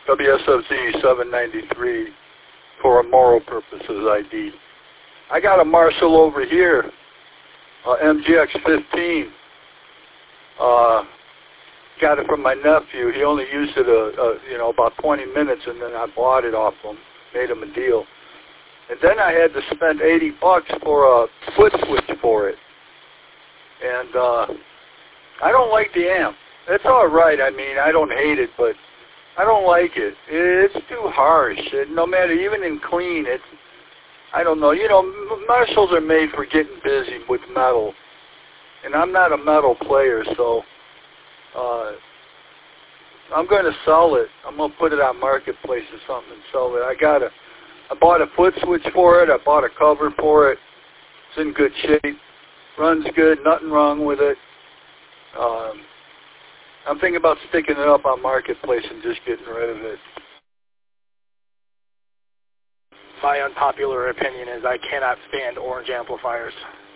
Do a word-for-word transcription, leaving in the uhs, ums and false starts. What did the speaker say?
W S F Z seven ninety-three for moral purposes I D. I got a Marshall over here, uh, M G X fifteen. Uh, got it from my nephew. He only used it a, a, you know about twenty minutes, and then I bought it off him, made him a deal. And then I had to spend eighty bucks for a foot switch for it. And uh, I don't like the amp. It's all right. I mean, I don't hate it, but I don't like it. It's too harsh. It, no matter, even in clean, it's, I don't know. You know, Marshalls are made for getting busy with metal. And I'm not a metal player, so uh, I'm going to sell it. I'm going to put it on Marketplace or something and sell it. I got a, I bought a foot switch for it. I bought a cover for it. It's in good shape. Runs good. Nothing wrong with it. Um, I'm thinking about sticking it up on Marketplace and just getting rid of it. My unpopular opinion is I cannot stand orange amplifiers.